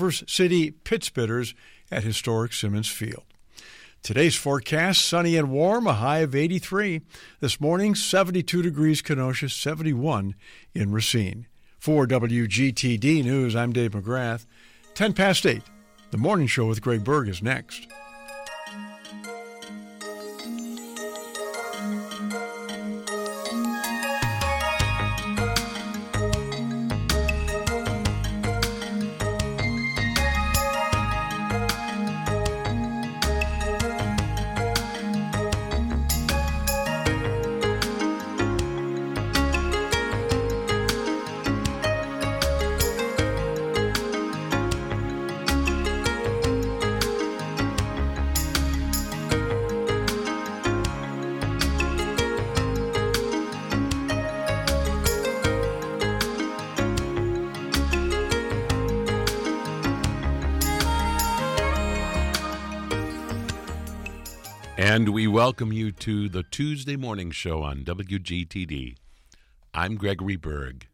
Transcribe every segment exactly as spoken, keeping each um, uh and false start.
Traverse City Pittsbitters at historic Simmons Field. Today's forecast, sunny and warm, a high of eighty-three. This morning, seventy-two degrees Kenosha, seventy-one in Racine. For W G T D News, I'm Dave McGrath. ten past eight. The Morning Show with Greg Berg is next. And we welcome you to the Tuesday Morning Show on W G T D. I'm Gregory Berg.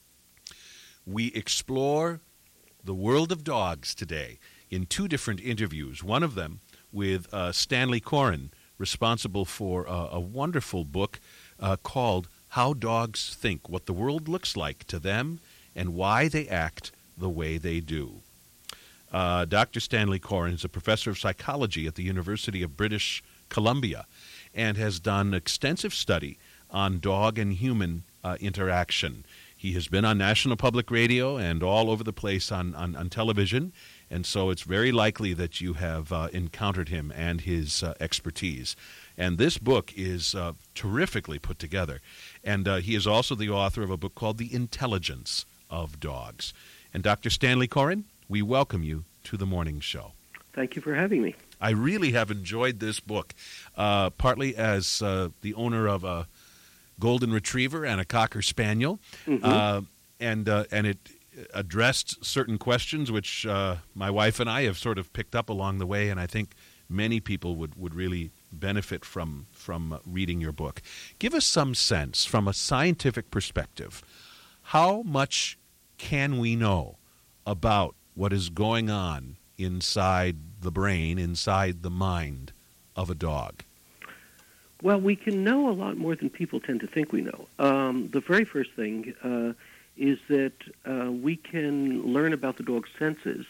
We explore the world of dogs today in two different interviews, one of them with uh, Stanley Coren, responsible for uh, a wonderful book uh, called How Dogs Think, What the World Looks Like to Them and Why They Act the Way They Do. Uh, Doctor Stanley Coren is a professor of psychology at the University of British Columbia and has done extensive study on dog and human uh, interaction. He has been on National Public Radio and all over the place on, on, on television, and so it's very likely that you have uh, encountered him and his uh, expertise. And this book is uh, terrifically put together. And uh, he is also the author of a book called The Intelligence of Dogs. And Doctor Stanley Coren, we welcome you to the Morning Show. Thank you for having me. I really have enjoyed this book, uh, partly as uh, the owner of a golden retriever and a cocker spaniel, mm-hmm. uh, and uh, and it addressed certain questions which uh, my wife and I have sort of picked up along the way, and I think many people would, would really benefit from from reading your book. Give us some sense, from a scientific perspective, how much can we know about what is going on inside the brain, inside the mind of a dog? Well, we can know a lot more than people tend to think we know. Um, the very first thing uh, is that uh, we can learn about the dog's senses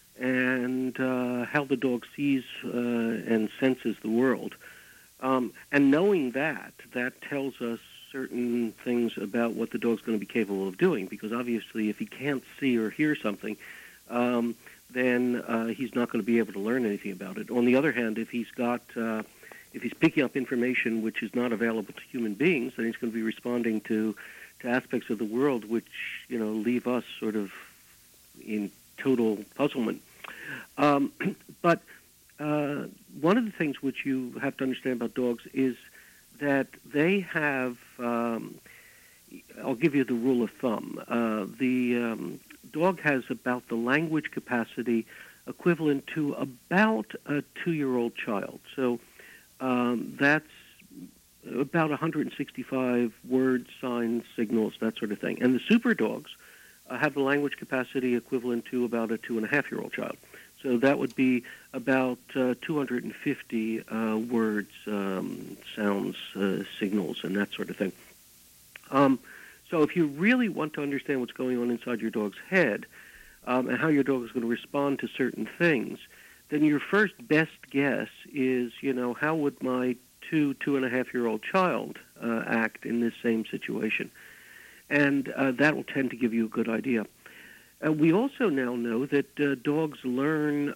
and uh, how the dog sees uh, and senses the world. Um, and knowing that, that tells us certain things about what the dog's going to be capable of doing, because obviously if he can't see or hear something, um, then uh, he's not going to be able to learn anything about it. On the other hand, if he's got, uh, if he's picking up information which is not available to human beings, then he's going to be responding to, to aspects of the world which, you know, leave us sort of in total puzzlement. Um, but uh, one of the things which you have to understand about dogs is that they have, um, I'll give you the rule of thumb. Uh, the um, dog has about the language capacity equivalent to about a two-year-old child. So um, that's about one hundred sixty-five words, signs, signals, that sort of thing. And the super dogs uh, have the language capacity equivalent to about a two-and-a-half-year-old child. So that would be about uh, two hundred fifty uh, words, um, sounds, uh, signals, and that sort of thing. Um, so if you really want to understand what's going on inside your dog's head um, and how your dog is going to respond to certain things, then your first best guess is, you know, how would my two, two-and-a-half-year-old child uh, act in this same situation? And uh, that will tend to give you a good idea. Uh, we also now know that uh, dogs learn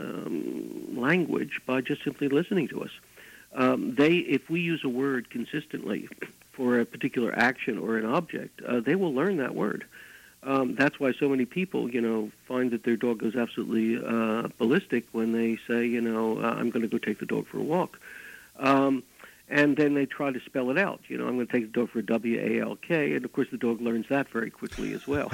um, language by just simply listening to us. Um, they, if we use a word consistently for a particular action or an object, uh, they will learn that word. Um, that's why so many people, you know, find that their dog goes absolutely uh, ballistic when they say, you know, uh, I'm going to go take the dog for a walk. Um, and then they try to spell it out. You know, I'm going to take the dog for a W A L K, and of course the dog learns that very quickly as well.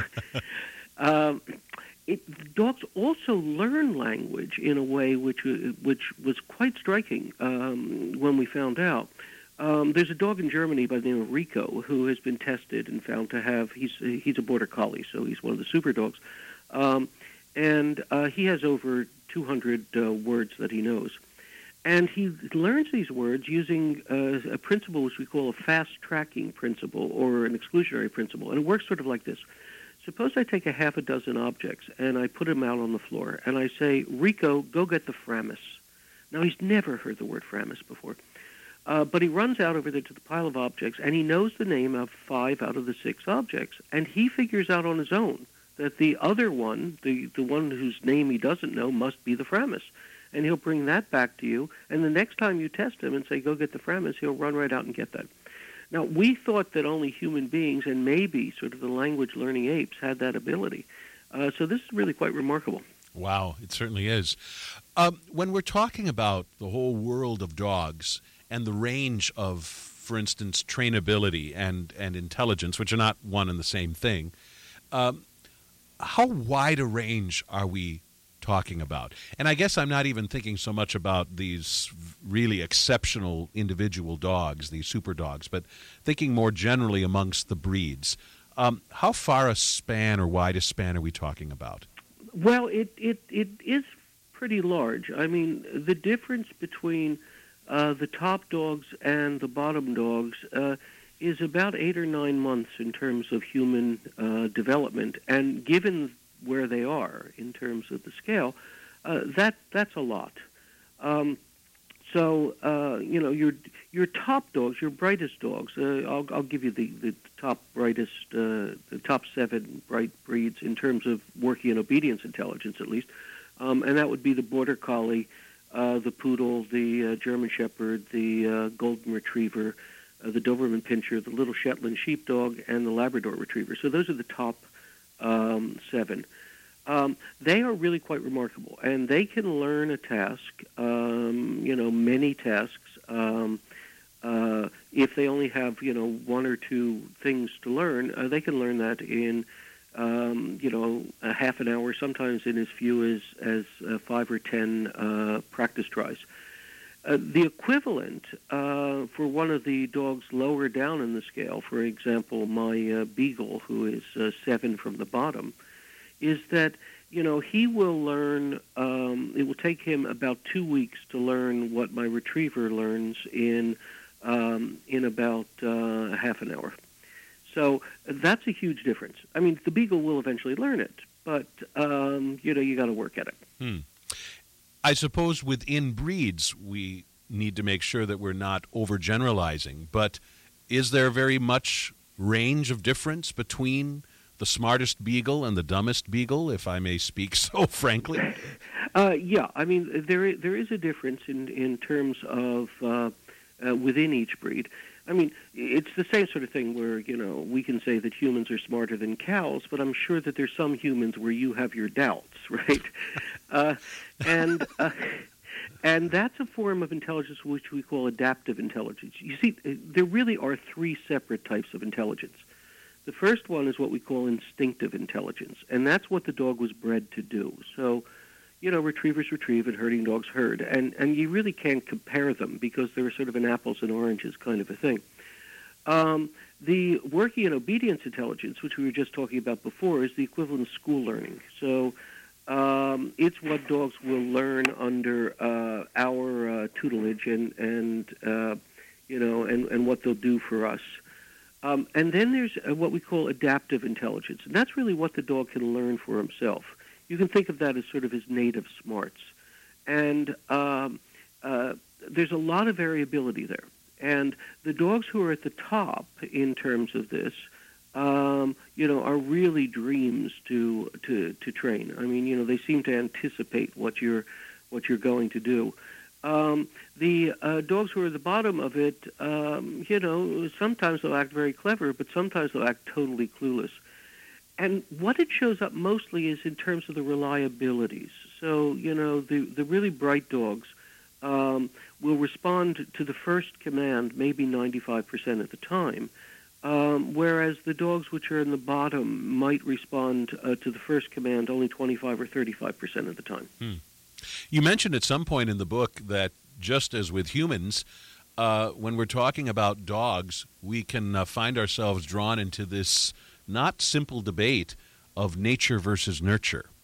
um, it, dogs also learn language in a way which which was quite striking um, when we found out. Um, there's a dog in Germany by the name of Rico who has been tested and found to have, he's he's a border collie, so he's one of the super dogs. Um, and uh, he has over two hundred uh, words that he knows. And he learns these words using uh, a principle which we call a fast-tracking principle or an exclusionary principle. And it works sort of like this. Suppose I take a half a dozen objects and I put them out on the floor, and I say, Rico, go get the Framus. Now, he's never heard the word Framus before. Uh, but he runs out over there to the pile of objects, and he knows the name of five out of the six objects. And he figures out on his own that the other one, the, the one whose name he doesn't know, must be the Framus. And he'll bring that back to you, and the next time you test him and say, go get the Framus, he'll run right out and get that. Now, we thought that only human beings and maybe sort of the language-learning apes had that ability. Uh, so this is really quite remarkable. Wow, it certainly is. Um, when we're talking about the whole world of dogs and the range of, for instance, trainability and, and intelligence, which are not one and the same thing, um, how wide a range are we talking about? And I guess I'm not even thinking so much about these really exceptional individual dogs, these super dogs, but thinking more generally amongst the breeds. Um, how far a span or wide a span are we talking about? Well, it, it, it is pretty large. I mean, the difference between uh, the top dogs and the bottom dogs uh, is about eight or nine months in terms of human uh, development. And given where they are in terms of the scale, uh, that that's a lot. Um, so uh, you know your your top dogs, your brightest dogs. Uh, I'll I'll give you the, the top brightest, uh, the top seven bright breeds in terms of working and obedience intelligence, at least, um, and that would be the Border Collie, uh, the Poodle, the uh, German Shepherd, the uh, Golden Retriever, uh, the Doberman Pinscher, the Little Shetland Sheepdog, and the Labrador Retriever. So those are the top Um, seven. Um, they are really quite remarkable, and they can learn a task, um, you know, many tasks. Um, uh, if they only have, you know, one or two things to learn, uh, they can learn that in, um, you know, a half an hour, sometimes in as few as, as uh, five or ten uh, practice tries. Uh, the equivalent uh, for one of the dogs lower down in the scale, for example, my uh, Beagle, who is uh, seven from the bottom, is that, you know, he will learn, um, it will take him about two weeks to learn what my Retriever learns in um, in about uh, half an hour. So that's a huge difference. I mean, the Beagle will eventually learn it, but, um, you know, you got to work at it. Hmm. I suppose within breeds we need to make sure that we're not overgeneralizing, but is there very much range of difference between the smartest Beagle and the dumbest Beagle, if I may speak so frankly? Uh, yeah, I mean, there there is a difference in, in terms of uh, uh, within each breed. I mean, it's the same sort of thing where, you know, we can say that humans are smarter than cows, but I'm sure that there's some humans where you have your doubts, right? uh, and uh, and that's a form of intelligence which we call adaptive intelligence. You see, there really are three separate types of intelligence. The first one is what we call instinctive intelligence, and that's what the dog was bred to do. So, you know, retrievers retrieve and herding dogs herd, and, and you really can't compare them because they're sort of an apples and oranges kind of a thing. Um, the working and obedience intelligence, which we were just talking about before, is the equivalent of school learning. So um, it's what dogs will learn under uh, our uh, tutelage and, and uh, you know, and, and what they'll do for us. Um, and then there's uh, what we call adaptive intelligence, and that's really what the dog can learn for himself. You can think of that as sort of his native smarts. And um, uh, there's a lot of variability there. And the dogs who are at the top in terms of this, um, you know, are really dreams to, to, to train. I mean, you know, they seem to anticipate what you're, what you're going to do. Um, the uh, dogs who are at the bottom of it, um, you know, sometimes they'll act very clever, but sometimes they'll act totally clueless. And what it shows up mostly is in terms of the reliabilities. So, you know, the, the really bright dogs um, will respond to the first command maybe ninety-five percent of the time, um, whereas the dogs which are in the bottom might respond uh, to the first command only twenty-five or thirty-five percent of the time. Hmm. You mentioned at some point in the book that just as with humans, uh, when we're talking about dogs, we can uh, find ourselves drawn into this not simple debate of nature versus nurture.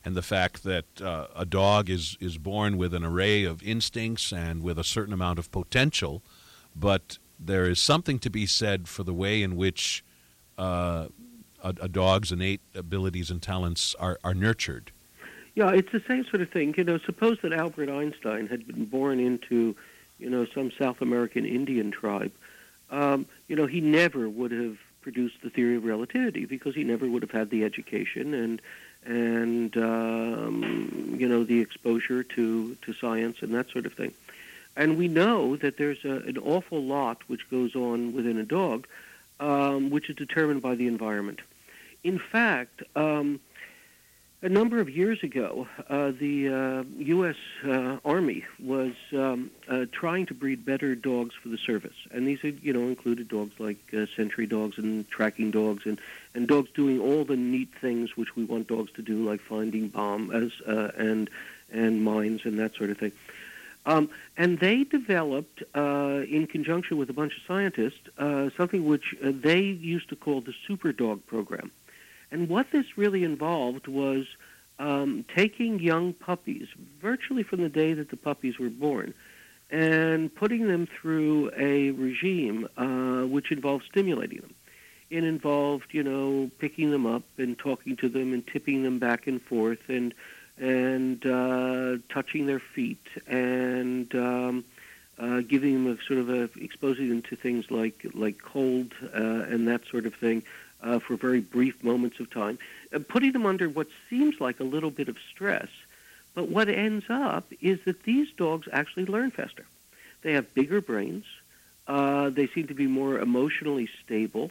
and the fact that uh, a dog is, is born with an array of instincts and with a certain amount of potential, but there is something to be said for the way in which uh, a, a dog's innate abilities and talents are, are nurtured. Yeah, it's the same sort of thing. You know, suppose that Albert Einstein had been born into, you know, some South American Indian tribe. Um, you know, he never would have produced the theory of relativity because he never would have had the education and and um, you know the exposure to, to science and that sort of thing. And we know that there's a, an awful lot which goes on within a dog, um, which is determined by the environment. In fact, um, a number of years ago, uh, the uh, U S Uh, Army was um, uh, trying to breed better dogs for the service, and these, had, you know, included dogs like uh, sentry dogs and tracking dogs, and, and dogs doing all the neat things which we want dogs to do, like finding bomb as uh, and and mines and that sort of thing. Um, and they developed, uh, in conjunction with a bunch of scientists, uh, something which uh, they used to call the Super Dog Program. And what this really involved was um, taking young puppies, virtually from the day that the puppies were born, and putting them through a regime uh, which involved stimulating them. It involved, you know, picking them up and talking to them and tipping them back and forth and and uh, touching their feet and um, uh, giving them a sort of a, exposing them to things like like cold uh, and that sort of thing. Uh, for very brief moments of time, uh, putting them under what seems like a little bit of stress. But what ends up is that these dogs actually learn faster. They have bigger brains. Uh, they seem to be more emotionally stable.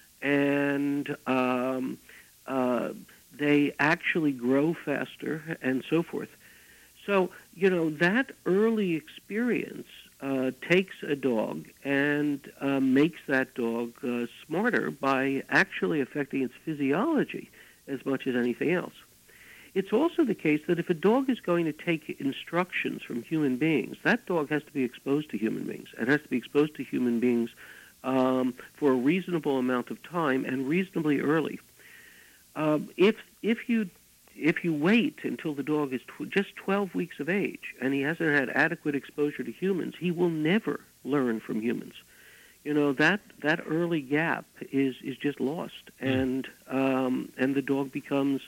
And um, uh, they actually grow faster and so forth. So, you know, that early experience Uh, takes a dog and uh, makes that dog uh, smarter by actually affecting its physiology as much as anything else. It's also the case that if a dog is going to take instructions from human beings, that dog has to be exposed to human beings. It has to be exposed to human beings um, for a reasonable amount of time and reasonably early. Um, if if you If you wait until the dog is tw- just twelve weeks of age and he hasn't had adequate exposure to humans, he will never learn from humans. You know, that, that early gap is, is just lost, and um, and the dog becomes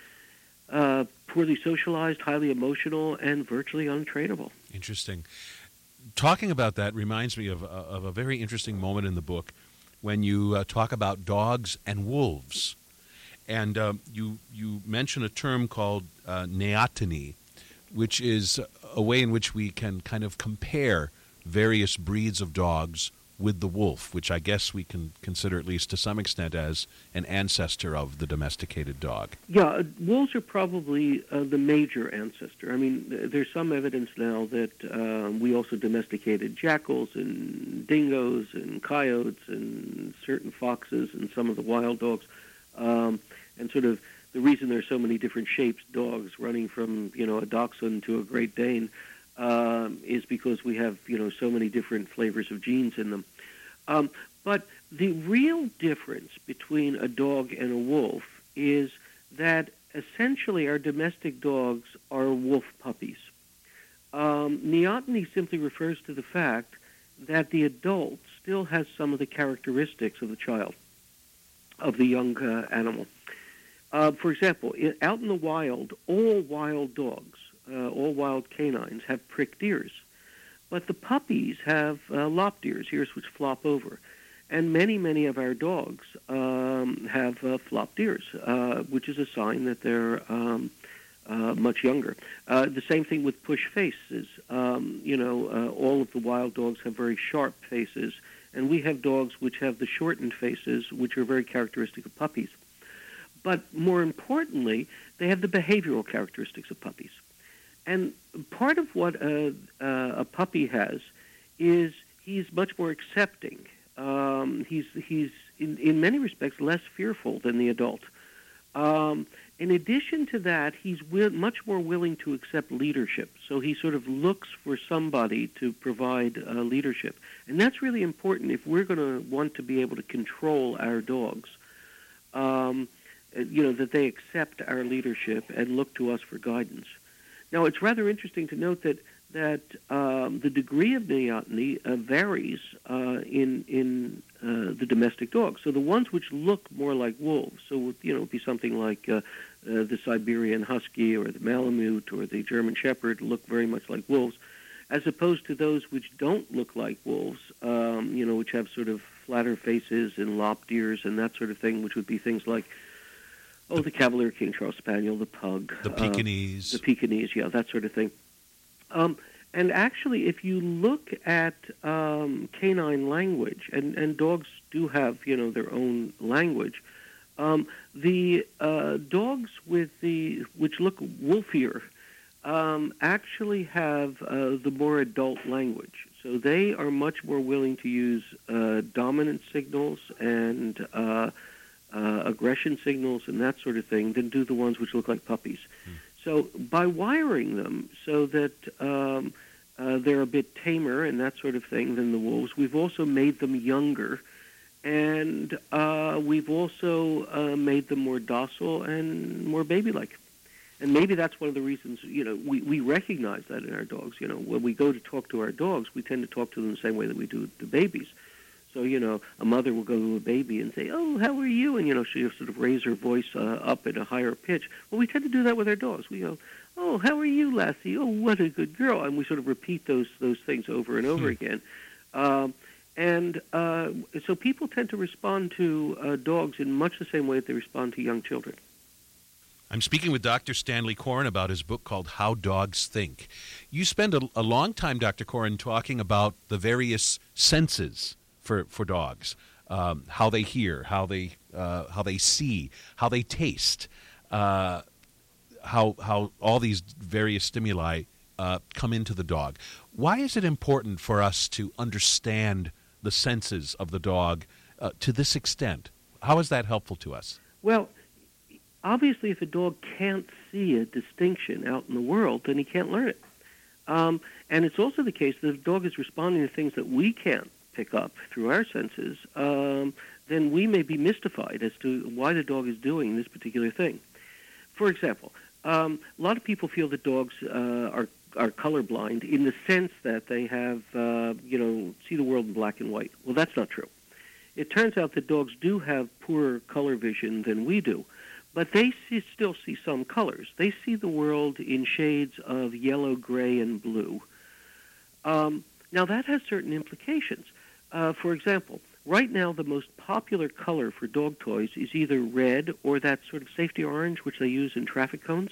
uh, poorly socialized, highly emotional, and virtually untrainable. Interesting. Talking about that reminds me of, of a very interesting moment in the book when you uh, talk about dogs and wolves. And uh, you you mention a term called uh, neoteny, which is a way in which we can kind of compare various breeds of dogs with the wolf, which I guess we can consider at least to some extent as an ancestor of the domesticated dog. Yeah, uh, wolves are probably uh, the major ancestor. I mean, th- there's some evidence now that um, we also domesticated jackals and dingoes and coyotes and certain foxes and some of the wild dogs. Um, and sort of the reason there's so many different shapes dogs running from, you know, a dachshund to a Great Dane um, is because we have, you know, so many different flavors of genes in them. Um, but the real difference between a dog and a wolf is that essentially our domestic dogs are wolf puppies. Um, neoteny simply refers to the fact that the adult still has some of the characteristics of the child, of the young uh, animal. Uh, for example, in, out in the wild, all wild dogs, uh, all wild canines have pricked ears. But the puppies have uh, lopped ears, ears which flop over. And many, many of our dogs um, have uh, flopped ears, uh, which is a sign that they're um, uh, much younger. Uh, the same thing with push faces. Um, you know, uh, all of the wild dogs have very sharp faces, and we have dogs which have the shortened faces, which are very characteristic of puppies. But more importantly, they have the behavioral characteristics of puppies. And part of what a, uh, a puppy has is he's much more accepting. Um, he's he's in, in many respects less fearful than the adult. Um, in addition to that, he's wi- much more willing to accept leadership. So he sort of looks for somebody to provide uh, leadership. And that's really important if we're going to want to be able to control our dogs. Um, uh, you know, that they accept our leadership and look to us for guidance. Now, it's rather interesting to note that that um, the degree of neoteny uh, varies uh, in in uh, the domestic dogs. So the ones which look more like wolves, so you know, it would be something like uh, uh, the Siberian Husky or the Malamute or the German Shepherd, look very much like wolves, as opposed to those which don't look like wolves, um, you know, which have sort of flatter faces and lopped ears and that sort of thing, which would be things like, oh, the, the Cavalier King Charles Spaniel, the Pug. The Pekingese. Uh, the Pekingese, yeah, that sort of thing. Um, and actually, if you look at um, canine language, and, and dogs do have, you know, their own language, um, the uh, dogs with the which look wolfier um, actually have uh, the more adult language. So they are much more willing to use uh, dominant signals and uh, uh, aggression signals and that sort of thing than do the ones which look like puppies. Mm. So by wiring them so that um, uh, they're a bit tamer and that sort of thing than the wolves, we've also made them younger, and uh, we've also uh, made them more docile and more baby-like. And maybe that's one of the reasons, you know, we, we recognize that in our dogs. You know, when we go to talk to our dogs, we tend to talk to them the same way that we do the babies. So, you know, a mother will go to a baby and say, oh, how are you? And, you know, she'll sort of raise her voice uh, up at a higher pitch. Well, we tend to do that with our dogs. We go, oh, how are you, Lassie? Oh, what a good girl. And we sort of repeat those those things over and over hmm. again. Um, and uh, so people tend to respond to uh, dogs in much the same way that they respond to young children. I'm speaking with Doctor Stanley Coren about his book called How Dogs Think. You spend a, a long time, Doctor Coren, talking about the various senses for, for dogs, um, how they hear, how they uh, how they see, how they taste, uh, how how all these various stimuli uh, come into the dog. Why is it important for us to understand the senses of the dog uh, to this extent? How is that helpful to us? Well, obviously, if a dog can't see a distinction out in the world, then he can't learn it. Um, and it's also the case that if a dog is responding to things that we can't pick up through our senses, um, then we may be mystified as to why the dog is doing this particular thing. For example, um, a lot of people feel that dogs uh, are are colorblind in the sense that they have, uh, you know, see the world in black and white. Well, that's not true. It turns out that dogs do have poorer color vision than we do. But they see, still see some colors. They see the world in shades of yellow, gray, and blue. Um, now, that has certain implications. Uh, for example, right now the most popular color for dog toys is either red or that sort of safety orange, which they use in traffic cones.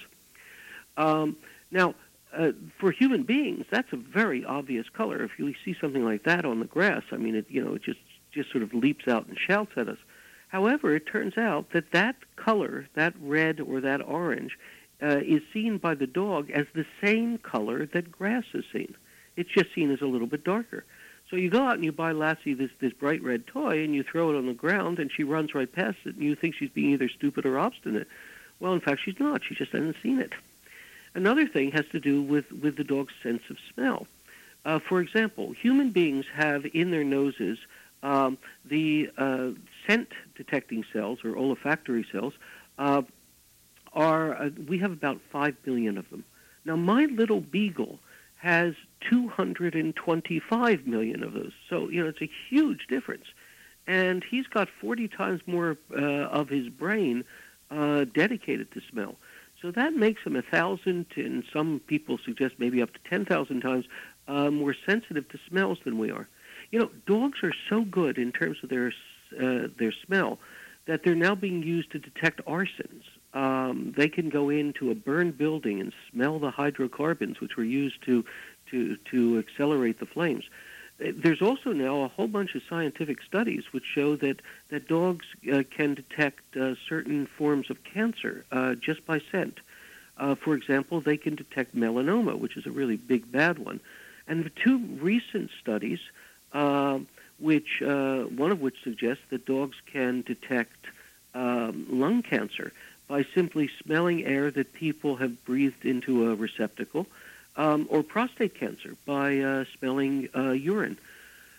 Um, now, uh, for human beings, that's a very obvious color. If you see something like that on the grass, I mean, it, you know, it just, just sort of leaps out and shouts at us. However, it turns out that that color, that red or that orange, uh, is seen by the dog as the same color that grass is seen. It's just seen as a little bit darker. So you go out and you buy Lassie this, this bright red toy, and you throw it on the ground, and she runs right past it, and you think she's being either stupid or obstinate. Well, in fact, she's not. She just hasn't seen it. Another thing has to do with, with the dog's sense of smell. Uh, for example, human beings have in their noses um, the uh, scent-detecting cells, or olfactory cells, uh, are, uh, we have about five million of them. Now, my little beagle has two hundred twenty-five million of those. So, you know, it's a huge difference. And he's got forty times more uh, of his brain uh, dedicated to smell. So that makes him a thousand, and some people suggest maybe up to ten thousand times uh, more sensitive to smells than we are. You know, dogs are so good in terms of their uh, their smell that they're now being used to detect arsons. Um, they can go into a burned building and smell the hydrocarbons which were used to to to accelerate the flames. There's also now a whole bunch of scientific studies which show that that dogs uh, can detect uh, certain forms of cancer uh, just by scent. Uh, for example, they can detect melanoma, which is a really big bad one. And the two recent studies, uh, which uh, one of which suggests that dogs can detect um, lung cancer by simply smelling air that people have breathed into a receptacle, um, or prostate cancer by uh, smelling uh, urine.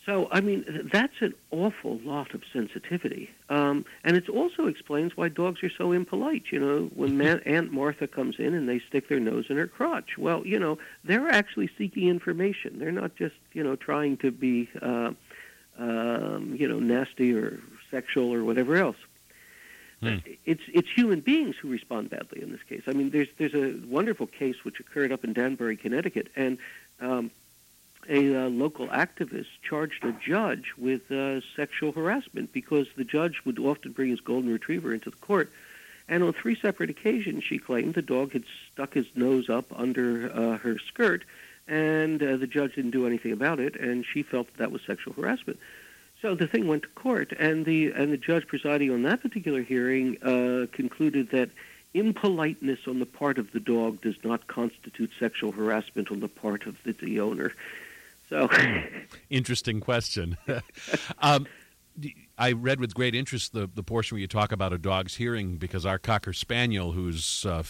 So, I mean, that's an awful lot of sensitivity. Um, and it also explains why dogs are so impolite. You know, when Ma- Aunt Martha comes in and they stick their nose in her crotch, well, you know, they're actually seeking information. They're not just, you know, trying to be, uh, um, you know, nasty or sexual or whatever else. Hmm. It's it's human beings who respond badly in this case. I mean, there's there's a wonderful case which occurred up in Danbury, Connecticut, and um, a uh, local activist charged a judge with uh, sexual harassment because the judge would often bring his golden retriever into the court, and on three separate occasions she claimed the dog had stuck his nose up under uh, her skirt, and uh, the judge didn't do anything about it, and she felt that, that was sexual harassment. So the thing went to court, and the and the judge presiding on that particular hearing uh, concluded that impoliteness on the part of the dog does not constitute sexual harassment on the part of the, the owner. So, interesting question. um, I read with great interest the, the portion where you talk about a dog's hearing, because our Cocker Spaniel, who's uh,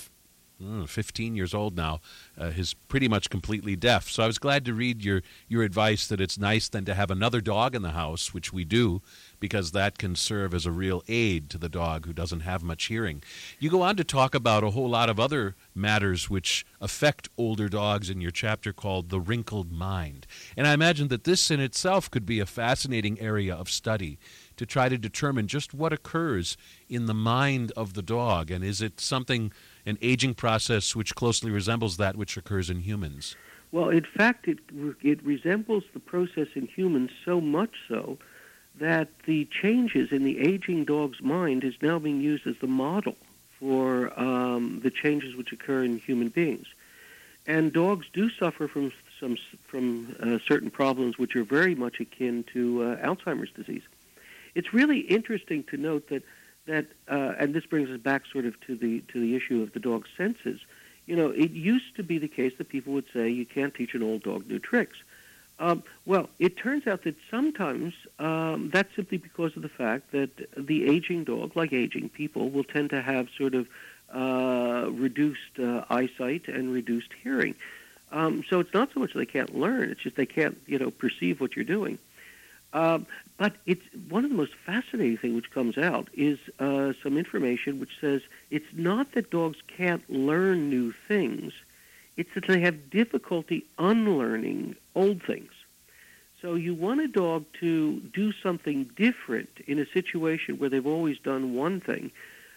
fifteen years old now, uh, is pretty much completely deaf. So I was glad to read your, your advice that it's nice then to have another dog in the house, which we do, because that can serve as a real aid to the dog who doesn't have much hearing. You go on to talk about a whole lot of other matters which affect older dogs in your chapter called The Wrinkled Mind. And I imagine that this in itself could be a fascinating area of study to try to determine just what occurs in the mind of the dog, and is it something, an aging process which closely resembles that which occurs in humans? Well, in fact, it it resembles the process in humans so much so that the changes in the aging dog's mind is now being used as the model for um, the changes which occur in human beings. And dogs do suffer from some from uh, certain problems which are very much akin to uh, Alzheimer's disease. It's really interesting to note that that, uh, and this brings us back sort of to the to the issue of the dog's senses. You know, it used to be the case that people would say you can't teach an old dog new tricks. Um, well, it turns out that sometimes um, that's simply because of the fact that the aging dog, like aging people, will tend to have sort of uh, reduced uh, eyesight and reduced hearing. Um, so it's not so much they can't learn; it's just they can't, you know, perceive what you're doing. Um, but it's one of the most fascinating things which comes out is uh, some information which says it's not that dogs can't learn new things; it's that they have difficulty unlearning old things. So you want a dog to do something different in a situation where they've always done one thing,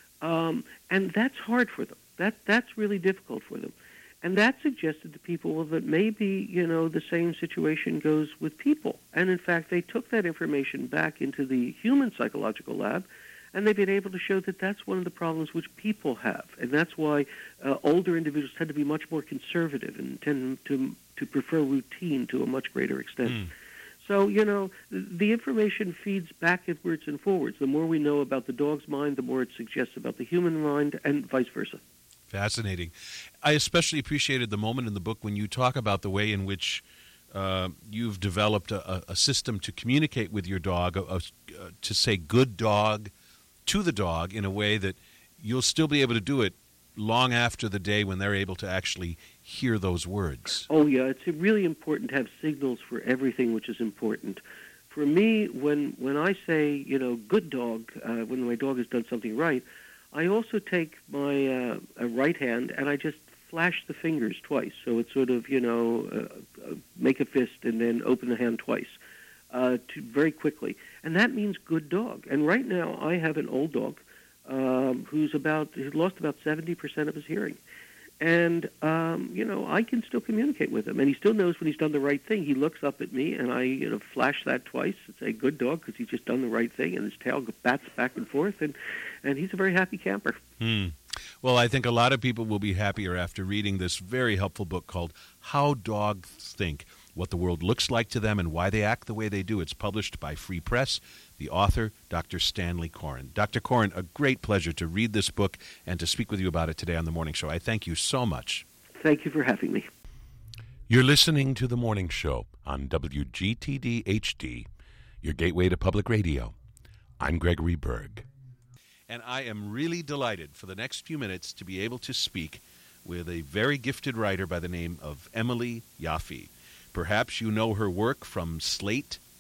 um, and that's hard for them. That that's really difficult for them. And that suggested to people well, that maybe, you know, the same situation goes with people. And in fact, they took that information back into the human psychological lab, and they've been able to show that that's one of the problems which people have. And that's why uh, older individuals tend to be much more conservative and tend to, to prefer routine to a much greater extent. Mm. So, you know, the information feeds backwards and forwards. The more we know about the dog's mind, the more it suggests about the human mind, and vice versa. Fascinating. I especially appreciated the moment in the book when you talk about the way in which uh, you've developed a, a system to communicate with your dog, a, a, to say good dog to the dog in a way that you'll still be able to do it long after the day when they're able to actually hear those words. Oh, yeah. It's really important to have signals for everything which is important. For me, when, when I say, you know, good dog, uh, when my dog has done something right, I also take my uh, right hand and I just flash the fingers twice. So it's sort of, you know, uh, uh, make a fist and then open the hand twice uh, to, very quickly. And that means good dog. And right now I have an old dog um, who's about, who's lost about seventy percent of his hearing. And, um, you know, I can still communicate with him. And he still knows when he's done the right thing. He looks up at me, and I, you know, flash that twice and say, good dog, because he's just done the right thing. And his tail bats back and forth, and, and he's a very happy camper. Hmm. Well, I think a lot of people will be happier after reading this very helpful book called How Dogs Think, What the World Looks Like to Them and Why They Act the Way They Do. It's published by Free Press. The author, Doctor Stanley Coren. Doctor Coren, a great pleasure to read this book and to speak with you about it today on The Morning Show. I thank you so much. Thank you for having me. You're listening to The Morning Show on W G T D H D, your gateway to public radio. I'm Gregory Berg. And I am really delighted for the next few minutes to be able to speak with a very gifted writer by the name of Emily Yaffe. Perhaps you know her work from Slate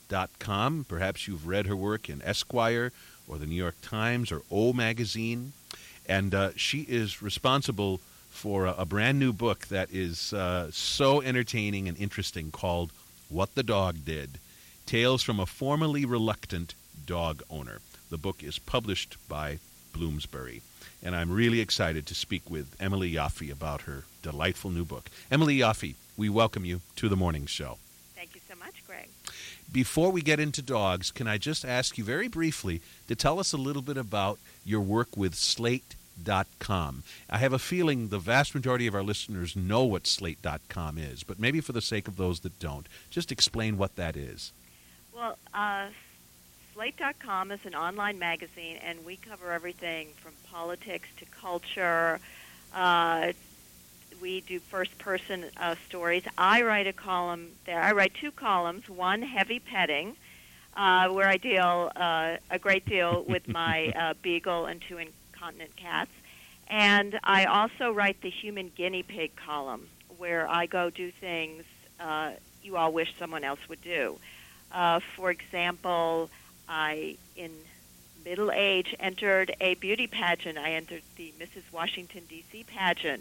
dot com. Perhaps you've read her work in Esquire or the New York Times or O Magazine. And uh, she is responsible for a, a brand new book that is uh, so entertaining and interesting called What the Dog Did, Tales from a Formerly Reluctant Dog Owner. The book is published by Bloomsbury. And I'm really excited to speak with Emily Yoffe about her delightful new book. Emily Yoffe, we welcome you to the Morning Show. Thank you so much, Greg. Before we get into dogs, can I just ask you very briefly to tell us a little bit about your work with Slate dot com? I have a feeling the vast majority of our listeners know what Slate dot com is, but maybe for the sake of those that don't, just explain what that is. Well, uh, Slate dot com is an online magazine, and we cover everything from politics to culture. Uh, we do first-person uh, stories. I write a column there. I write two columns, one heavy petting, uh, where I deal uh, a great deal with my uh, beagle and two incontinent cats. And I also write the human guinea pig column, where I go do things uh, you all wish someone else would do. Uh, for example, I, in middle age, entered a beauty pageant. I entered the Missus Washington, D C pageant.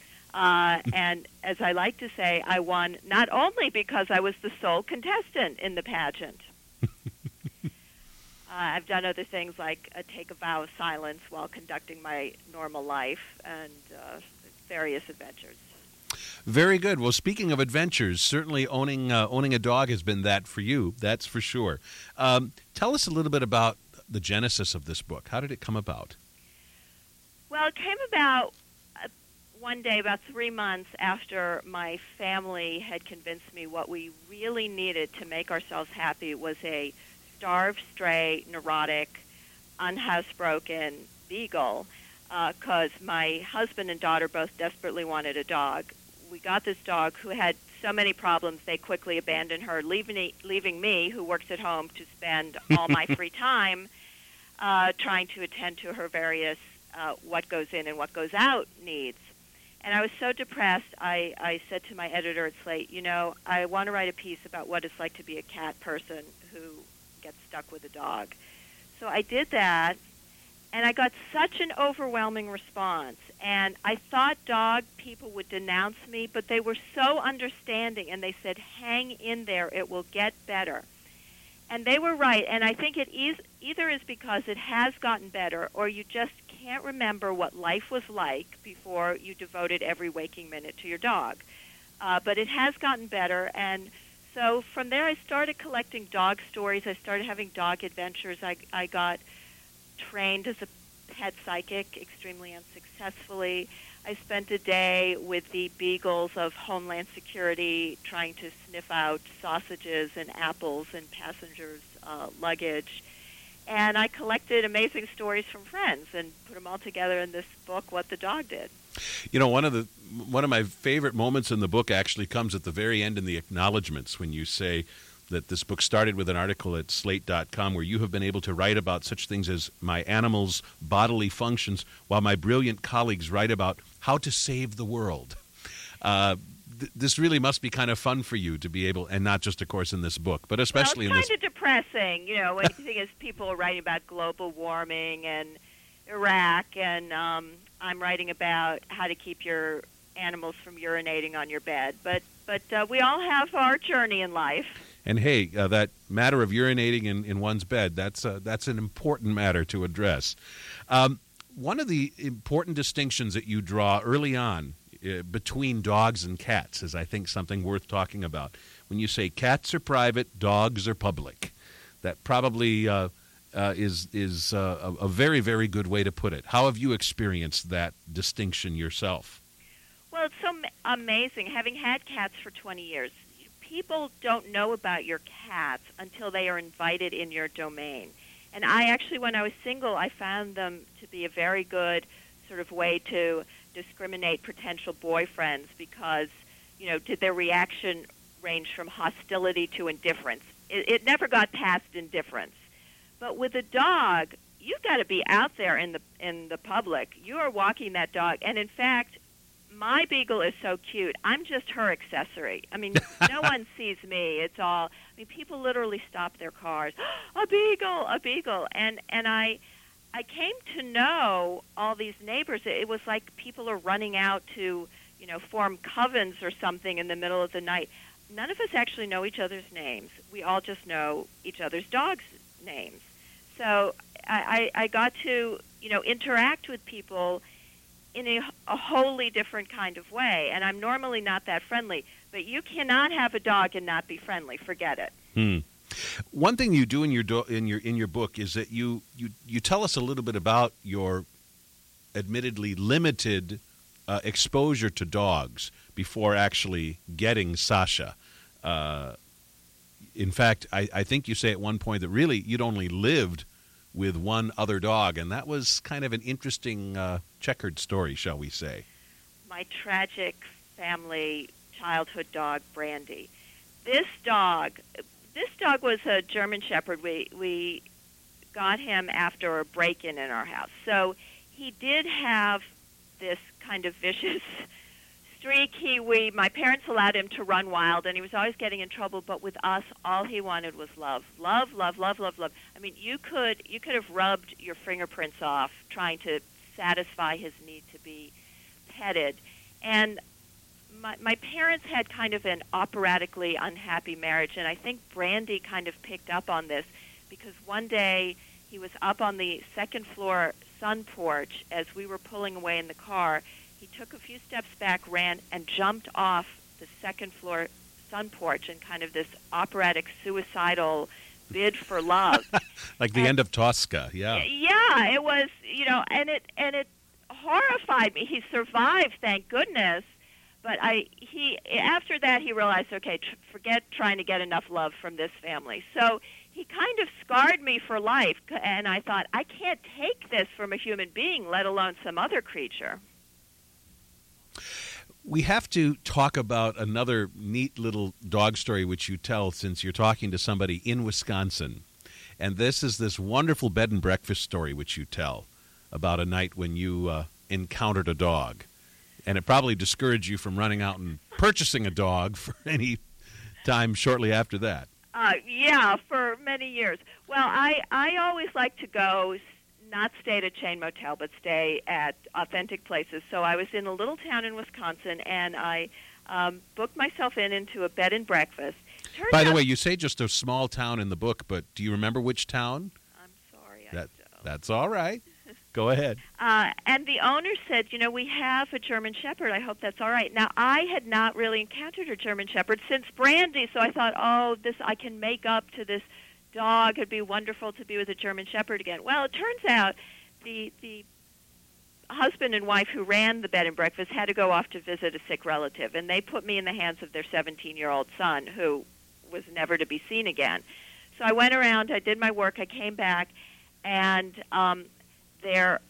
Uh, and as I like to say, I won not only because I was the sole contestant in the pageant. uh, I've done other things like uh, take a vow of silence while conducting my normal life and uh, various adventures. Very good. Well, speaking of adventures, certainly owning uh, owning a dog has been that for you, that's for sure. Um, tell us a little bit about the genesis of this book. How did it come about? Well, it came about uh, one day, about three months after my family had convinced me what we really needed to make ourselves happy was a starved, stray, neurotic, unhousebroken beagle, because uh, my husband and daughter both desperately wanted a dog. We got this dog who had so many problems, they quickly abandoned her, leaving, leaving me, who works at home, to spend all my free time uh, trying to attend to her various uh, what goes in and what goes out needs. And I was so depressed, I, I said to my editor at Slate, you know, I want to write a piece about what it's like to be a cat person who gets stuck with a dog. So I did that. And I got such an overwhelming response. And I thought dog people would denounce me, but they were so understanding, and they said, hang in there, it will get better. And they were right. And I think it is, either is because it has gotten better, or you just can't remember what life was like before you devoted every waking minute to your dog. Uh, but it has gotten better. And so from there I started collecting dog stories. I started having dog adventures. I, I got trained as a pet psychic extremely unsuccessfully. I spent a day with the beagles of Homeland Security trying to sniff out sausages and apples in passengers' uh, luggage. And I collected amazing stories from friends and put them all together in this book, What the Dog Did. You know, one of the one of my favorite moments in the book actually comes at the very end in the acknowledgments, when you say that this book started with an article at Slate dot com where you have been able to write about such things as my animal's bodily functions, while my brilliant colleagues write about how to save the world. Uh, th- this really must be kind of fun for you to be able, and not just, of course, in this book, but especially well, in this. It's kind of depressing, you know, when you think as people are writing about global warming and Iraq, and um, I'm writing about how to keep your animals from urinating on your bed. But, but uh, we all have our journey in life. And hey, uh, that matter of urinating in, in one's bed, that's, uh, that's an important matter to address. Um, one of the important distinctions that you draw early on uh, between dogs and cats is, I think, something worth talking about. When you say cats are private, dogs are public. That probably uh, uh, is, is uh, a, a very, very good way to put it. How have you experienced that distinction yourself? Well, it's so amazing. Having had cats for twenty years, people don't know about your cats until they are invited in your domain. And I actually, when I was single, I found them to be a very good sort of way to discriminate potential boyfriends because, you know, did their reaction range from hostility to indifference? It, it never got past indifference. But with a dog, you've got to be out there in the in the public. You are walking that dog. And in fact, my beagle is so cute. I'm just her accessory. I mean, no one sees me. It's all, I mean, people literally stop their cars. A beagle, a beagle. And and I I came to know all these neighbors. It was like people are running out to, you know, form covens or something in the middle of the night. None of us actually know each other's names. We all just know each other's dogs' names. So I, I, I got to, you know, interact with people in a, a wholly different kind of way. And I'm normally not that friendly. But you cannot have a dog and not be friendly. Forget it. Hmm. One thing you do in your do- in your in your book is that you, you, you tell us a little bit about your admittedly limited uh, exposure to dogs before actually getting Sasha. Uh, in fact, I, I think you say at one point that really you'd only lived with one other dog, and that was kind of an interesting uh, checkered story, shall we say. My tragic family childhood dog, Brandy. This dog, this dog was a German Shepherd. We we got him after a break-in in our house. So he did have this kind of vicious streak. He, we, my parents allowed him to run wild, and he was always getting in trouble. But with us, all he wanted was love, love, love, love, love, love. I mean, you could you could have rubbed your fingerprints off trying to satisfy his need to be petted. And my, my parents had kind of an operatically unhappy marriage, and I think Brandy kind of picked up on this because one day he was up on the second floor sun porch as we were pulling away in the car. He took a few steps back, ran, and jumped off the second floor sun porch in kind of this operatic suicidal bid for love. Like the and, end of Tosca, yeah. Yeah, it was, you know, and it and it horrified me. He survived, thank goodness. But I, he, after that, he realized, okay, tr- forget trying to get enough love from this family. So he kind of scarred me for life, and I thought, I can't take this from a human being, let alone some other creature. We have to talk about another neat little dog story which you tell since you're talking to somebody in Wisconsin. And this is this wonderful bed and breakfast story which you tell about a night when you uh, encountered a dog. And it probably discouraged you from running out and purchasing a dog for any time shortly after that. Uh, yeah, for many years. Well, I, I always like to go, not stay at a chain motel, but stay at authentic places. So I was in a little town in Wisconsin, and I um, booked myself in into a bed and breakfast. Turns By the out, way, you say just a small town in the book, but do you remember which town? I'm sorry, that, I don't. That's all right. Go ahead. Uh, and the owner said, you know, we have a German Shepherd. I hope that's all right. Now, I had not really encountered a German Shepherd since Brandy, so I thought, oh, this I can make up to this dog. It'd be wonderful to be with a German Shepherd again. Well, it turns out the the husband and wife who ran the bed and breakfast had to go off to visit a sick relative, and they put me in the hands of their seventeen-year-old son, who was never to be seen again. So I went around, I did my work, I came back, and um, their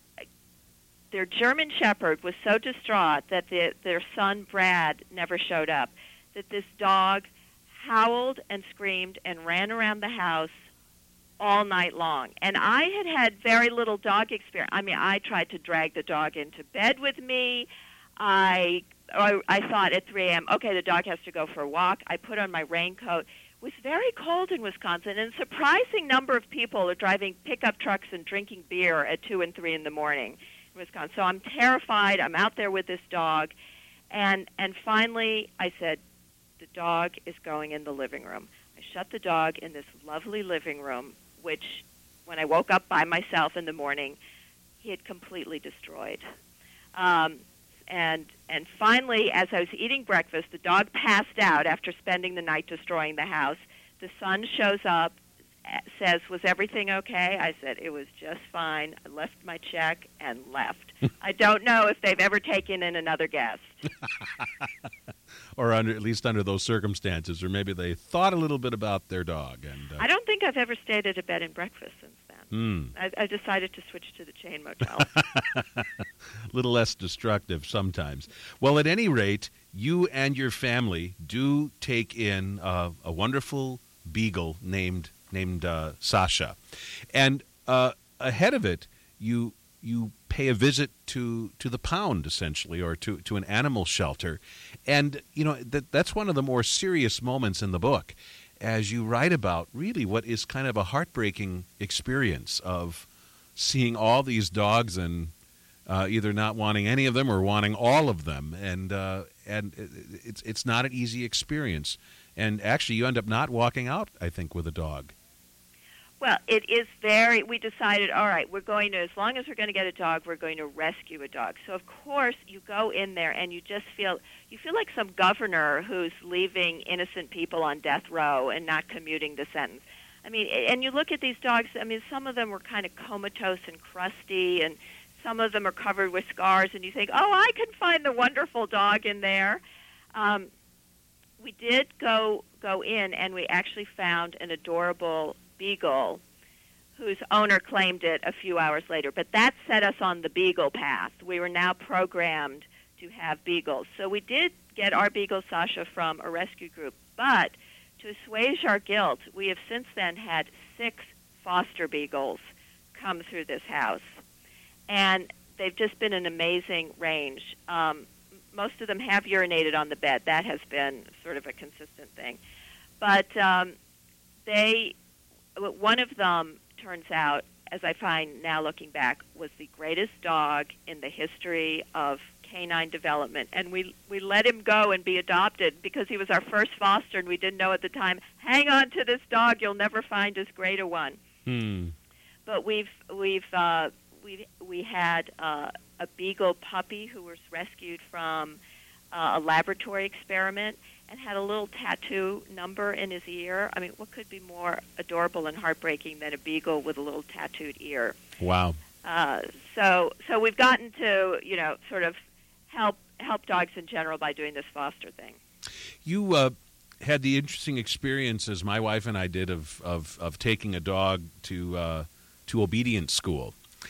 their German Shepherd was so distraught that the, their son, Brad, never showed up, that this dog howled and screamed and ran around the house all night long. And I had had very little dog experience. I mean, I tried to drag the dog into bed with me. I I, I thought at three a.m., okay, the dog has to go for a walk. I put on my raincoat. It was very cold in Wisconsin, and a surprising number of people are driving pickup trucks and drinking beer at two and three in the morning in Wisconsin. So I'm terrified. I'm out there with this dog. And and finally I said, the dog is going in the living room. I shut the dog in this lovely living room, which when I woke up by myself in the morning, he had completely destroyed. Um, and and finally, as I was eating breakfast, the dog passed out after spending the night destroying the house. The son shows up, says, was everything okay? I said, it was just fine. I left my check and left. I don't know if they've ever taken in another guest. Or under, at least under those circumstances, or maybe they thought a little bit about their dog. And uh, I don't think I've ever stayed at a bed and breakfast since then. Mm. I, I decided to switch to the chain motel. A little less destructive sometimes. Well, at any rate, you and your family do take in uh, a wonderful beagle named named uh, Sasha, and uh, ahead of it, you you pay a visit to, to the pound, essentially, or to, to an animal shelter. And, you know, that that's one of the more serious moments in the book, as you write about really what is kind of a heartbreaking experience of seeing all these dogs and uh, either not wanting any of them or wanting all of them. And uh, and it's it's not an easy experience. And actually, you end up not walking out, I think, with a dog. Well, it is very, we decided, all right, we're going to, as long as we're going to get a dog, we're going to rescue a dog. So, of course, you go in there and you just feel, you feel like some governor who's leaving innocent people on death row and not commuting the sentence. I mean, and you look at these dogs, I mean, some of them were kind of comatose and crusty, and some of them are covered with scars, and you think, oh, I can find the wonderful dog in there. Um, we did go go in, and we actually found an adorable beagle whose owner claimed it a few hours later. But that set us on the beagle path. We were now programmed to have beagles. So we did get our beagle, Sasha, from a rescue group. But to assuage our guilt, we have since then had six foster beagles come through this house. And they've just been an amazing range. Um, most of them have urinated on the bed. That has been sort of a consistent thing. But um, they... One of them, turns out, as I find now looking back, was the greatest dog in the history of canine development. And we we let him go and be adopted because he was our first foster, and we didn't know at the time, hang on to this dog, you'll never find as great a one. Hmm. But we've we've uh, we we had uh, a beagle puppy who was rescued from uh, a laboratory experiment and had a little tattoo number in his ear. I mean, what could be more adorable and heartbreaking than a beagle with a little tattooed ear? Wow. Uh, so, so we've gotten to, you know, sort of help help dogs in general by doing this foster thing. You uh, had the interesting experience, as my wife and I did, of of, of taking a dog to uh, to obedience school.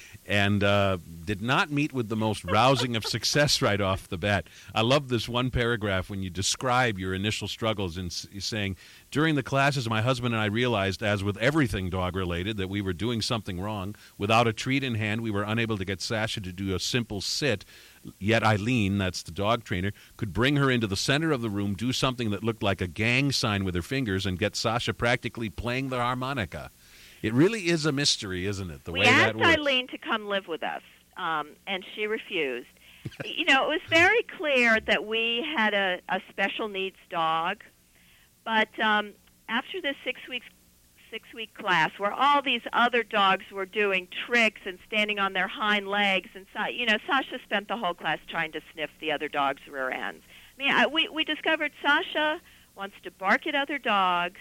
And uh, did not meet with the most rousing of success right off the bat. I love this one paragraph when you describe your initial struggles in s- saying, during the classes, my husband and I realized, as with everything dog-related, that we were doing something wrong. Without a treat in hand, we were unable to get Sasha to do a simple sit, yet Eileen, that's the dog trainer, could bring her into the center of the room, do something that looked like a gang sign with her fingers, and get Sasha practically playing the harmonica. It really is a mystery, isn't it, the we way that works? We asked Eileen to come live with us, um, and she refused. You know, it was very clear that we had a, a special needs dog, but um, after this six weeks, six-week class, where all these other dogs were doing tricks and standing on their hind legs, and you know, Sasha spent the whole class trying to sniff the other dogs' rear ends. I mean, I, we we discovered Sasha wants to bark at other dogs,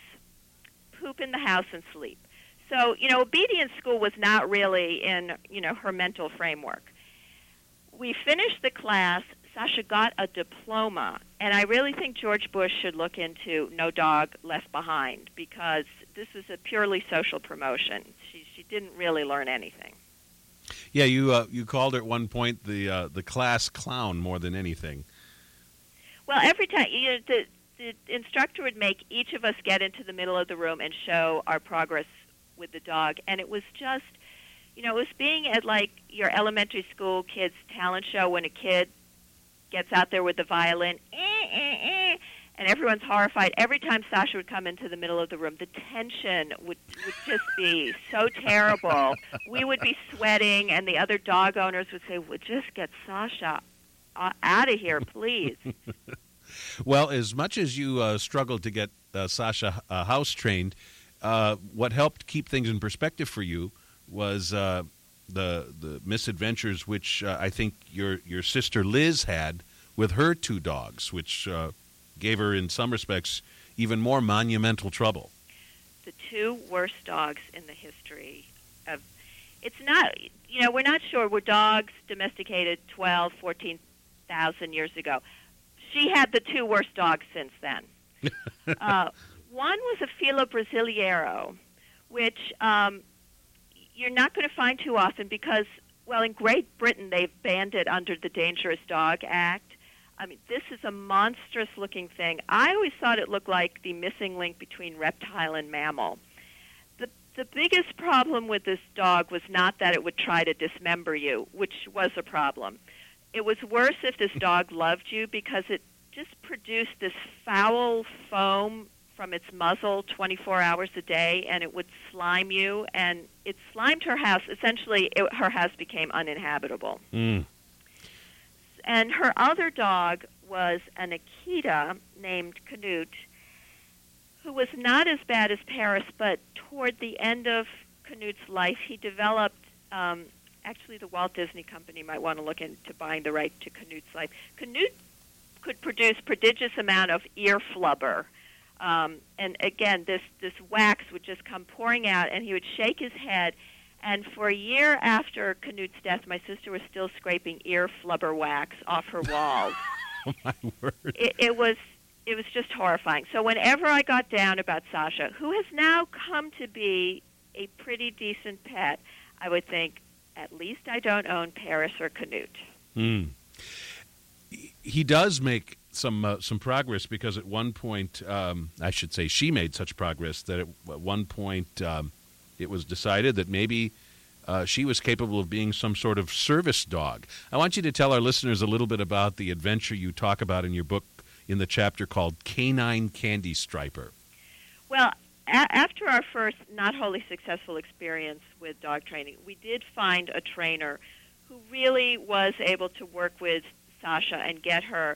poop in the house, and sleep. So, you know, obedience school was not really in, you know, her mental framework. We finished the class. Sasha got a diploma, and I really think George Bush should look into No Dog Left Behind, because this is a purely social promotion. She she didn't really learn anything. Yeah, you uh, you called her at one point the uh, the class clown more than anything. Well, every time, you know, the, the instructor would make each of us get into the middle of the room and show our progress with the dog, and it was just, you know, it was being at like your elementary school kids' talent show when a kid gets out there with the violin, eh, eh, eh, and everyone's horrified. Every time Sasha would come into the middle of the room, the tension would, would just be so terrible. We would be sweating, and the other dog owners would say, well, just get Sasha out of here, please. Well, as much as you uh, struggled to get uh, Sasha uh, house trained, Uh, what helped keep things in perspective for you was uh, the the misadventures which uh, I think your your sister Liz had with her two dogs, which uh, gave her, in some respects, even more monumental trouble. The two worst dogs in the history of... It's not... You know, we're not sure. Were dogs domesticated twelve, fourteen thousand years ago? She had the two worst dogs since then. uh One was a Filo Brasileiro, which um, you're not going to find too often because, well, in Great Britain they've banned it under the Dangerous Dog Act. I mean, this is a monstrous-looking thing. I always thought it looked like the missing link between reptile and mammal. The the biggest problem with this dog was not that it would try to dismember you, which was a problem. It was worse if this dog loved you because it just produced this foul foam from its muzzle twenty-four hours a day, and it would slime you, and it slimed her house. Essentially, it, her house became uninhabitable. Mm. And her other dog was an Akita named Canute, who was not as bad as Paris, but toward the end of Canute's life, he developed, um, actually the Walt Disney Company might want to look into buying the right to Canute's life. Canute could produce prodigious amount of ear flubber. Um, and again, this, this wax would just come pouring out, and he would shake his head. And for a year after Canute's death, my sister was still scraping ear flubber wax off her walls. Oh, my word. It, it was it was just horrifying. So whenever I got down about Sasha, who has now come to be a pretty decent pet, I would think, at least I don't own Paris or Canute. Mm. He does make some uh, some progress because at one point, um, I should say she made such progress that at, at one point um, it was decided that maybe uh, she was capable of being some sort of service dog. I want you to tell our listeners a little bit about the adventure you talk about in your book in the chapter called Canine Candy Striper. Well, a- after our first not wholly successful experience with dog training, we did find a trainer who really was able to work with Sasha and get her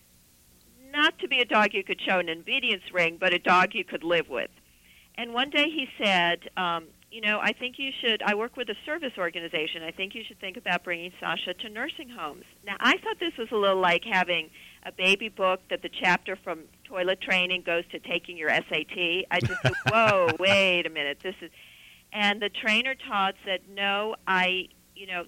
not to be a dog you could show an obedience ring, but a dog you could live with. And one day he said, um, you know, I think you should, I work with a service organization, I think you should think about bringing Sasha to nursing homes. Now, I thought this was a little like having a baby book that the chapter from toilet training goes to taking your S A T. I just said, whoa, wait a minute, this is, and the trainer Todd said, no, I, you know,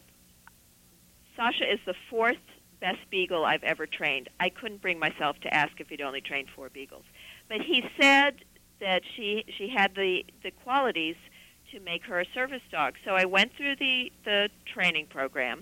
Sasha is the fourth best beagle I've ever trained. I couldn't bring myself to ask if he'd only trained four beagles. But he said that she she had the, the qualities to make her a service dog. So I went through the, the training program,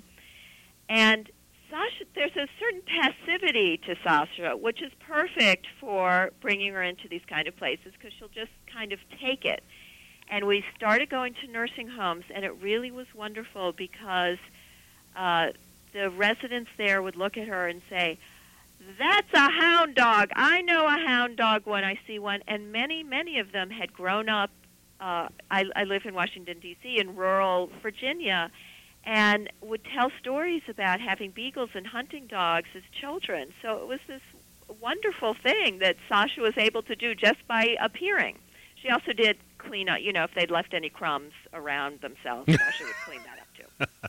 and Sasha, there's a certain passivity to Sasha, which is perfect for bringing her into these kind of places because she'll just kind of take it. And we started going to nursing homes, and it really was wonderful because uh, the residents there would look at her and say, that's a hound dog. I know a hound dog when I see one. And many, many of them had grown up. Uh, I, I live in Washington, D C, in rural Virginia, and would tell stories about having beagles and hunting dogs as children. So it was this wonderful thing that Sasha was able to do just by appearing. She also did clean up, you know, if they'd left any crumbs around themselves, Sasha would clean that up too.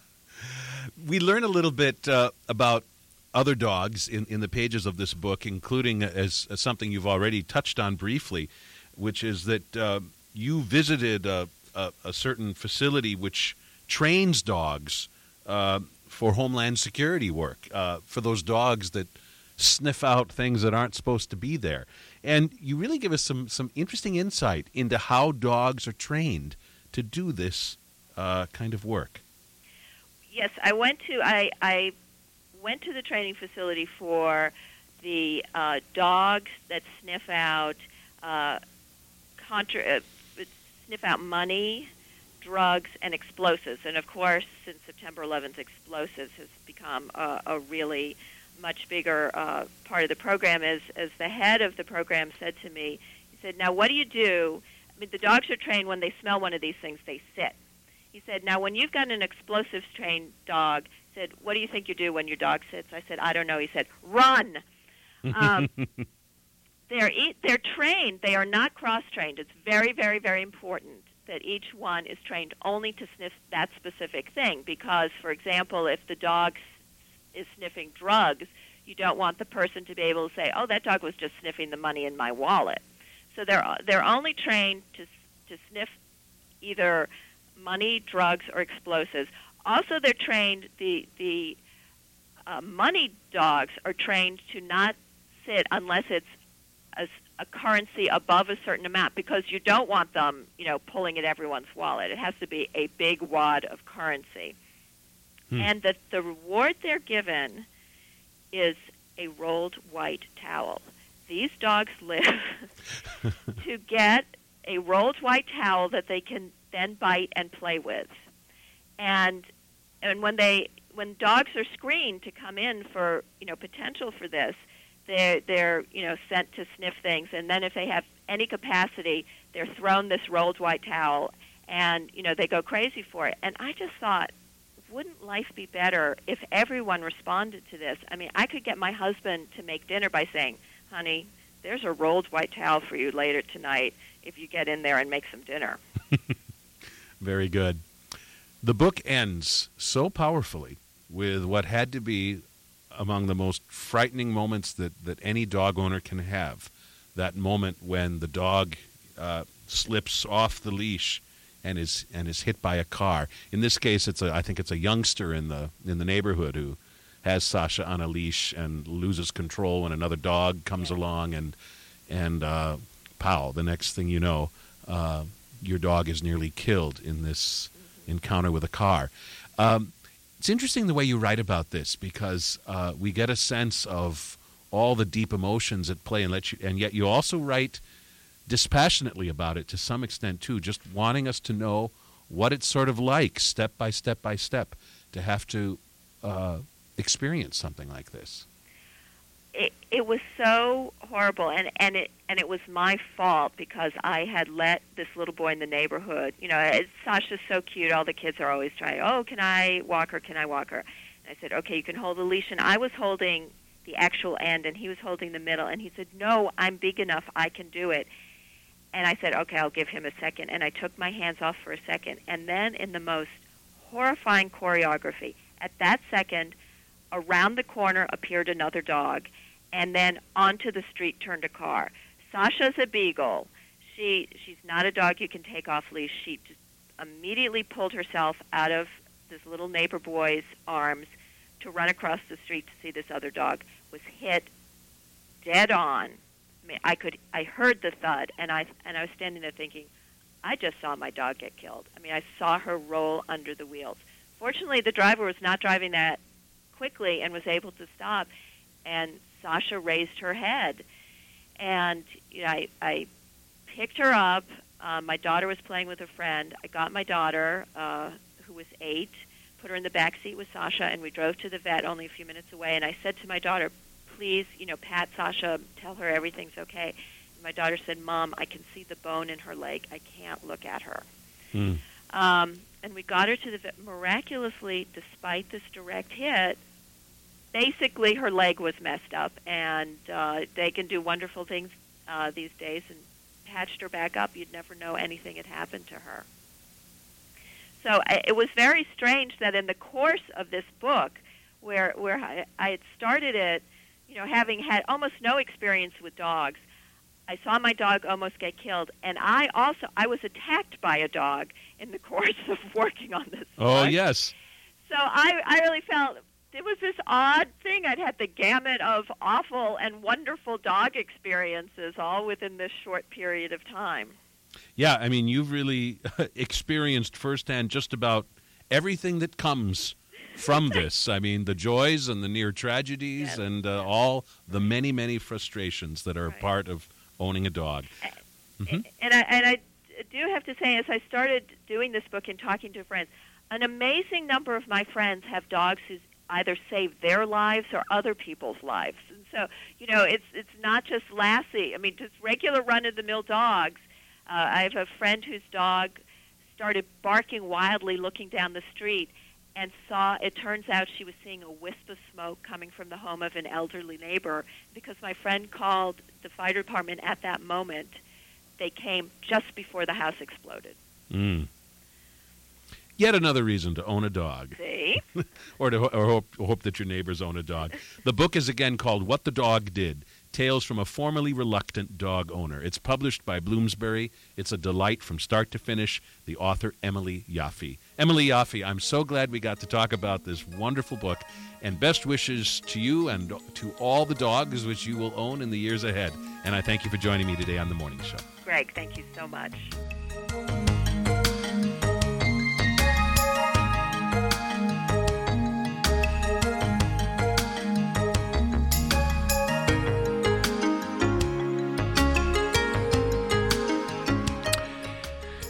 We learn a little bit uh, about other dogs in, in the pages of this book, including as, as something you've already touched on briefly, which is that uh, you visited a, a, a certain facility which trains dogs uh, for Homeland Security work, uh, for those dogs that sniff out things that aren't supposed to be there. And you really give us some, some interesting insight into how dogs are trained to do this uh, kind of work. Yes, I went to I, I went to the training facility for the uh, dogs that sniff out uh, contra, uh, sniff out money, drugs, and explosives. And of course, since September eleventh, explosives has become a, a really much bigger uh, part of the program. As as the head of the program said to me, he said, "Now, what do you do? I mean, the dogs are trained when they smell one of these things, they sit." He said, now, when you've got an explosives-trained dog, he said, what do you think you do when your dog sits? I said, I don't know. He said, run. Um, they're, e- they're trained. They are not cross-trained. It's very, very, very important that each one is trained only to sniff that specific thing because, for example, if the dog is sniffing drugs, you don't want the person to be able to say, oh, that dog was just sniffing the money in my wallet. So they're, they're only trained to, to sniff either money, drugs, or explosives. Also, they're trained, the, the uh, money dogs are trained to not sit unless it's a, a currency above a certain amount because you don't want them, you know, pulling at everyone's wallet. It has to be a big wad of currency. Hmm. And the, the reward they're given is a rolled white towel. These dogs live to get a rolled white towel that they can then bite and play with. And and when they when dogs are screened to come in for, you know, potential for this, they're they're you know sent to sniff things, and then if they have any capacity, they're thrown this rolled white towel, and you know they go crazy for it. And I just thought, wouldn't life be better if everyone responded to this? I mean, I could get my husband to make dinner by saying, "Honey, there's a rolled white towel for you later tonight if you get in there and make some dinner." Very good. The book ends so powerfully with what had to be among the most frightening moments that, that any dog owner can have. That moment when the dog uh, slips off the leash and is and is hit by a car. In this case, it's a I think it's a youngster in the in the neighborhood who has Sasha on a leash and loses control when another dog comes yeah. along, and and uh, pow, the next thing you know, uh, your dog is nearly killed in this mm-hmm. encounter with a car. Um, it's interesting the way you write about this, because uh, we get a sense of all the deep emotions at play, and let you, and yet you also write dispassionately about it to some extent too, just wanting us to know what it's sort of like, step by step by step, to have to uh, experience something like this. It, it was so horrible, and, and it and it was my fault, because I had let this little boy in the neighborhood, you know, it's, Sasha's so cute, all the kids are always trying, oh, can I walk her, can I walk her? And I said, okay, you can hold the leash, and I was holding the actual end, and he was holding the middle, and he said, no, I'm big enough, I can do it. And I said, okay, I'll give him a second, and I took my hands off for a second, and then in the most horrifying choreography, at that second, around the corner appeared another dog, and then onto the street turned a car. Sasha's a beagle. She she's not a dog you can take off leash. She just immediately pulled herself out of this little neighbor boy's arms to run across the street to see this other dog. Was hit dead on. I mean, I could I heard the thud, and I and I was standing there thinking, I just saw my dog get killed. I mean, I saw her roll under the wheels. Fortunately, the driver was not driving that quickly and was able to stop, and Sasha raised her head, and you know, I, I picked her up. Um, my daughter was playing with a friend. I got my daughter, uh, who was eight, put her in the back seat with Sasha, and we drove to the vet only a few minutes away. And I said to my daughter, please, you know, pat Sasha, tell her everything's okay. And my daughter said, Mom, I can see the bone in her leg. I can't look at her. Mm. Um, and we got her to the vet. Miraculously, despite this direct hit, basically her leg was messed up, and uh, they can do wonderful things uh, these days, and patched her back up. You'd never know anything had happened to her. So I, it was very strange that in the course of this book, where where I, I had started it, you know, having had almost no experience with dogs, I saw my dog almost get killed, and I also I was attacked by a dog in the course of working on this book. Oh, yes. So I, I really felt it was this odd thing. I'd had the gamut of awful and wonderful dog experiences all within this short period of time. Yeah, I mean, you've really experienced firsthand just about everything that comes from this. I mean, the joys and the near tragedies, yes, and uh, all the many, many frustrations that are right. part of owning a dog. Mm-hmm. And, I, and I do have to say, as I started doing this book and talking to friends, an amazing number of my friends have dogs who either save their lives or other people's lives. And so, you know, it's it's not just Lassie. I mean, just regular run-of-the-mill dogs. Uh, I have a friend whose dog started barking wildly looking down the street and saw, it turns out she was seeing a wisp of smoke coming from the home of an elderly neighbor. Because my friend called the fire department at that moment, they came just before the house exploded. Mm. Yet another reason to own a dog. See? or to or hope, or hope that your neighbors own a dog. The book is again called What the Dog Did, Tales from a Formerly Reluctant Dog Owner. It's published by Bloomsbury. It's a delight from start to finish. The author, Emily Yaffe. Emily Yaffe, I'm so glad we got to talk about this wonderful book, and best wishes to you and to all the dogs which you will own in the years ahead. And I thank you for joining me today on The Morning Show. Greg, thank you so much.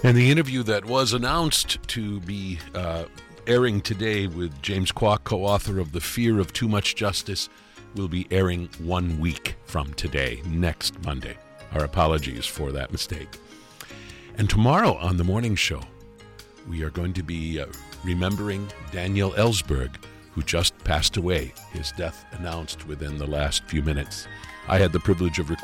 And the interview that was announced to be uh, airing today with James Kwok, co-author of The Fear of Too Much Justice, will be airing one week from today, next Monday. Our apologies for that mistake. And tomorrow on the morning show, we are going to be uh, remembering Daniel Ellsberg, who just passed away. His death announced within the last few minutes. I had the privilege of recording